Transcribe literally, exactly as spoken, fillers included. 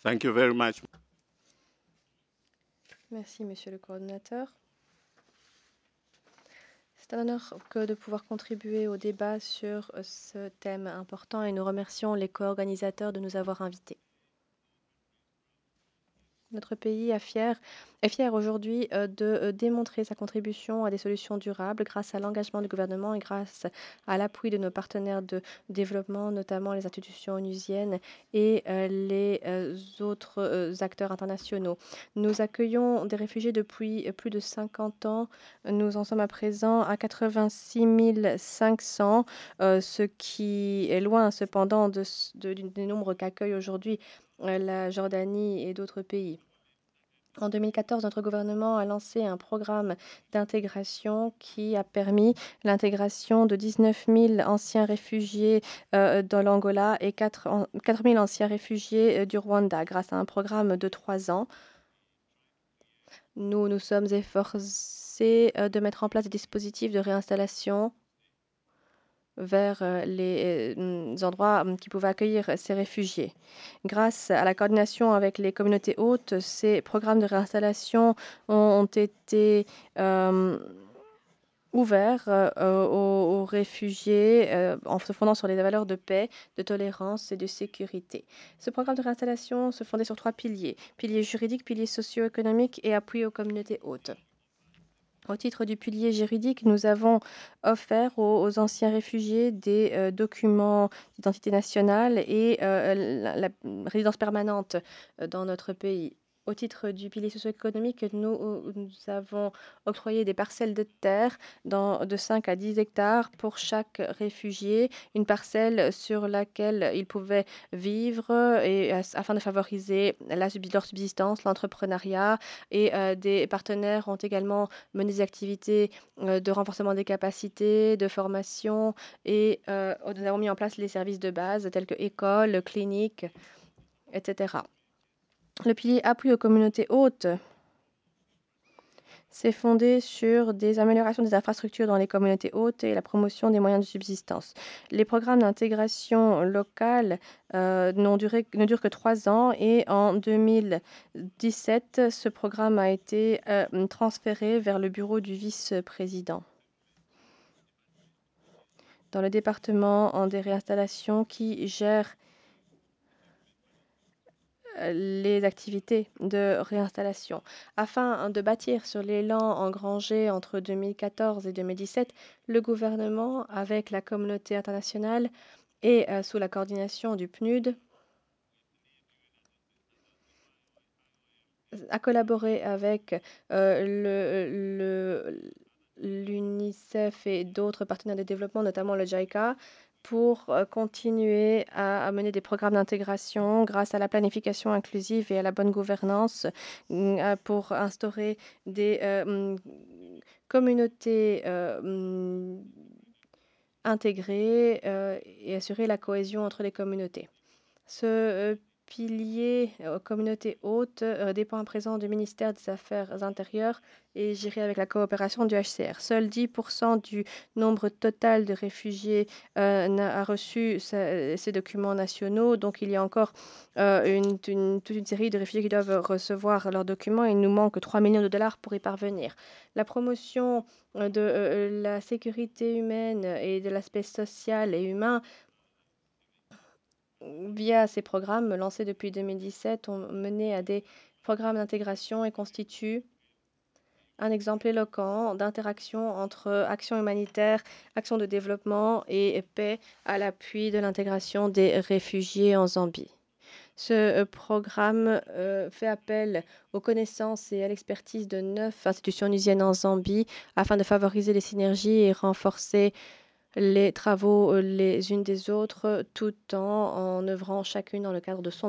Thank you very much. Merci, monsieur le coordinateur. C'est un honneur que de pouvoir contribuer au débat sur euh, ce thème important et nous remercions les co-organisateurs de nous avoir invités. Notre pays est fier, est fier aujourd'hui euh, de euh, démontrer sa contribution à des solutions durables grâce à l'engagement du gouvernement et grâce à l'appui de nos partenaires de développement, notamment les institutions onusiennes et euh, les euh, autres euh, acteurs internationaux. Nous accueillons des réfugiés depuis euh, plus de cinquante ans. Nous en sommes à présent à quatre-vingt-six mille cinq cents, euh, ce qui est loin cependant de, de, du du nombre qu'accueille aujourd'hui euh, la Jordanie et d'autres pays. En deux mille quatorze, notre gouvernement a lancé un programme d'intégration qui a permis l'intégration de dix-neuf mille anciens réfugiés euh, dans l'Angola et quatre mille anciens réfugiés euh, du Rwanda grâce à un programme de trois ans. Nous nous sommes efforcés euh, de mettre en place des dispositifs de réinstallation vers euh, les euh, endroits euh, qui pouvaient accueillir ces réfugiés. Grâce à la coordination avec les communautés hôtes, ces programmes de réinstallation ont, ont été euh, ouverts euh, aux, aux réfugiés euh, en se fondant sur les valeurs de paix, de tolérance et de sécurité. Ce programme de réinstallation se fondait sur trois piliers: pilier juridique, pilier socio-économique et appui aux communautés hôtes. Au titre du pilier juridique, nous avons offert aux, aux anciens réfugiés des euh, documents d'identité nationale et euh, la, la résidence permanente euh, dans notre pays. Au titre du pilier socio-économique, nous, euh, nous avons octroyé des parcelles de terre dans, de cinq à dix hectares pour chaque réfugié, une parcelle sur laquelle ils pouvaient vivre et, euh, afin de favoriser la, leur subsistance, l'entrepreneuriat. Et euh, des partenaires ont également mener des activités euh, de renforcement des capacités, de formation et euh, nous avons mis en place les services de base tels que écoles, cliniques, et cetera. Le pilier appui aux communautés hôtes s'est fondé sur des améliorations des infrastructures dans les communautés hôtes et la promotion des moyens de subsistance. Les programmes d'intégration locale euh, n'ont duré, ne durent que trois ans et en deux mille dix-sept, ce programme a été euh, transféré vers le bureau du vice-président dans le département en des réinstallations qui gère les activités de réinstallation. Afin de bâtir sur l'élan engrangé entre deux mille quatorze et deux mille dix-sept, le gouvernement, avec la communauté internationale et euh, sous la coordination du P N U D, a collaboré avec euh, le, le l'UNICEF et d'autres partenaires de développement, notamment le JICA, pour euh, continuer à, à mener des programmes d'intégration grâce à la planification inclusive et à la bonne gouvernance, euh, pour instaurer des euh, communautés euh, intégrées euh, et assurer la cohésion entre les communautés. Ce euh, pilier euh, communauté haute euh, dépend à présent du ministère des Affaires intérieures et géré avec la coopération du H C R. Seuls dix pour cent du nombre total de réfugiés euh, n'a- a reçu sa- ces documents nationaux. Donc il y a encore euh, une, une- toute une série de réfugiés qui doivent recevoir leurs documents. Il nous manque trois millions de dollars pour y parvenir. La promotion euh, de euh, la sécurité humaine et de l'aspect social et humain via ces programmes lancés depuis deux mille dix-sept, ont mené à des programmes d'intégration et constituent un exemple éloquent d'interaction entre action humanitaire, action de développement et paix à l'appui de l'intégration des réfugiés en Zambie. Ce euh, programme euh, fait appel aux connaissances et à l'expertise de neuf institutions onusiennes en Zambie afin de favoriser les synergies et renforcer les travaux euh, les unes des autres, tout en en œuvrant chacune dans le cadre de son